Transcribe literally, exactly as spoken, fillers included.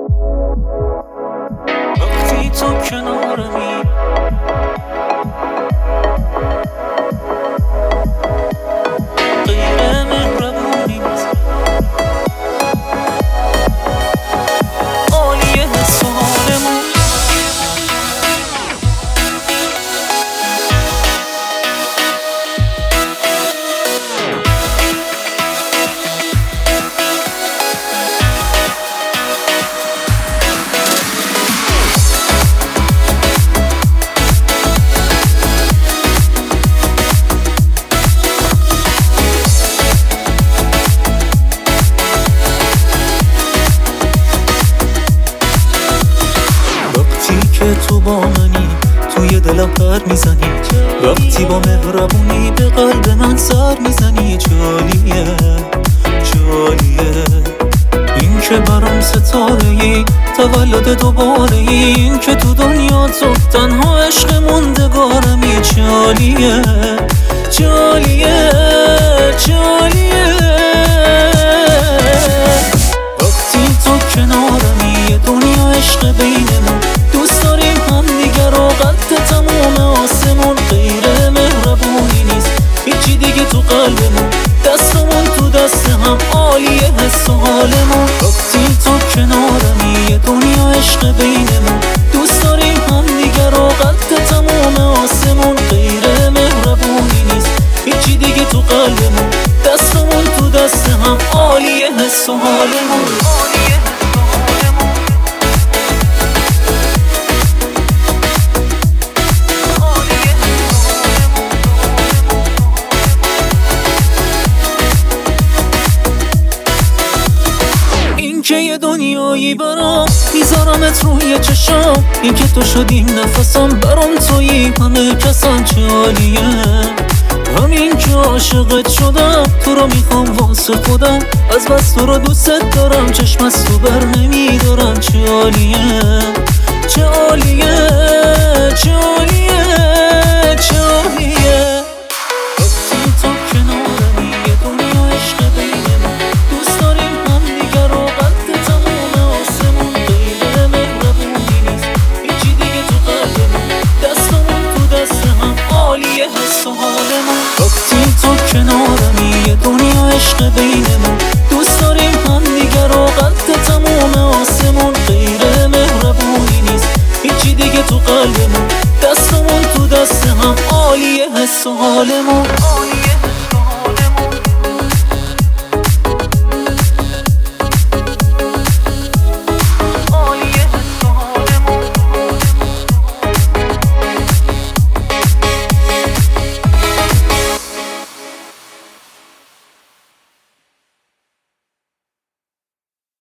وقتی تو کنارمی غیر مهربونی نیست، عالیه حس و حالمون. که تو با منی توی دلم پر میزنی، وقتی با مهربونی به قلب من سر میزنی. جالیه جالیه این که برام ستاره ای، تولد دوباره ای، این که تو دنیا تو تنها عشق موندگارمی. جالیه جالیه جالیه وقتی تو کنارمی، یه دنیا عشق بینمون، دوست داریم هم دیگه رو قد تموم آسمون. غیر مهربونی نیست هیچی دیگه تو قلبمون، دستمون تو دست هم عالیه حس و حالمون. وقتی تو کنارمی، یه دنیا عشق بینمون، دوست داریم هم دیگه رو قد تموم آسمون. غیر مهربونی نیست هیچی دیگه تو قلبمون، دستمون تو دست هم عالیه حس و حالمون. که یه دنیایی برام میذارمت روی چشام، این که تو شدی نفسم، برام تویی همه کسان. جالیه همین که عاشقت شدم، تو رو میخوام واسه خودم، از بس تو رو دوست دارم، چشم از تو بر نمیدارم. جالیه جالیه جالیه جالیه وقتی تو کنارمی، یه دنیا عشق بینمون، دوست داریم هم دیگه رو قد تموم آسمون. غیر مهربونی نیست هیچی دیگه تو قلبمون، دستمون تو دست هم عالیه حس و حالمون. وقتی تو کنارمی، یه دنیا عشق بینمون، دوست داریم هم دیگه رو قد تموم آسمون. غیر مهربونی نیست هیچی دیگه تو قلبمون، دستمون تو دست هم عالیه حس و حالمون.